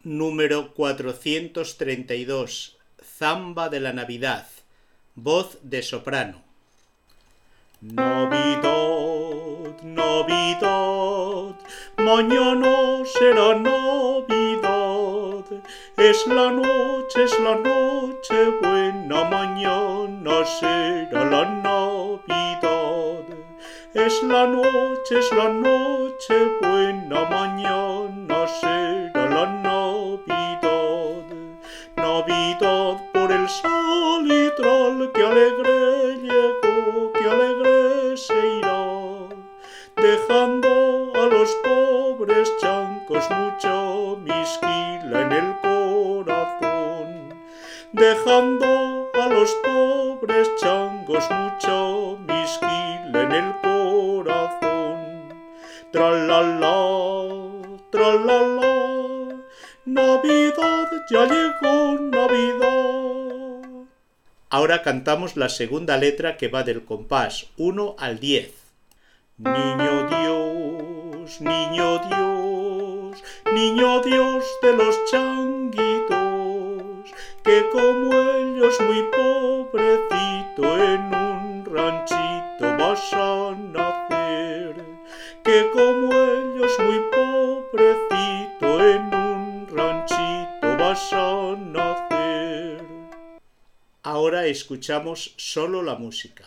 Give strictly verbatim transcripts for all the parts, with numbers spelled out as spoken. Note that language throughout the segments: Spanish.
Número cuatrocientos treinta y dos. Zamba de la Navidad. Voz de soprano. Navidad, Navidad, mañana será Navidad. Es la noche, es la noche buena, mañana será la Navidad. Es la noche, es la noche buena, mañana será la Navidad. Navidad por el salitral, que alegre llegó, que alegre se irá, dejando a los pobres chancos mucha misquila en el corazón, dejando a los pobres changos mucha misquila en el corazón. Tralala, tralala, Navidad, ya llegó Navidad. Ahora cantamos la segunda letra, que va del compás uno al diez. Niño Dios, niño Dios, niño Dios de los changuitos, que como ellos muy pobrecito en un ranchito vas a nacer, que como ellos muy pobrecito en un ranchito vas a nacer. Ahora escuchamos solo la música.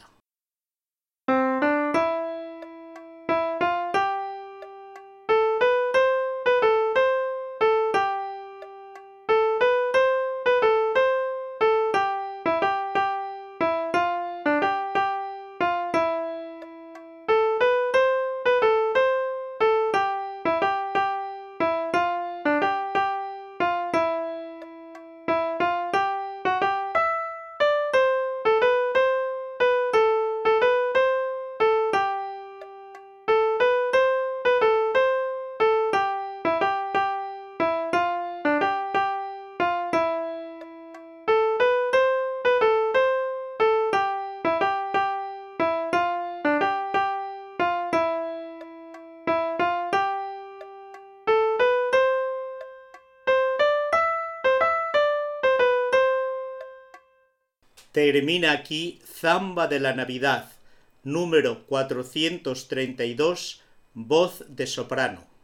Termina aquí Zamba de la Navidad, número cuatrocientos treinta y dos, voz de soprano.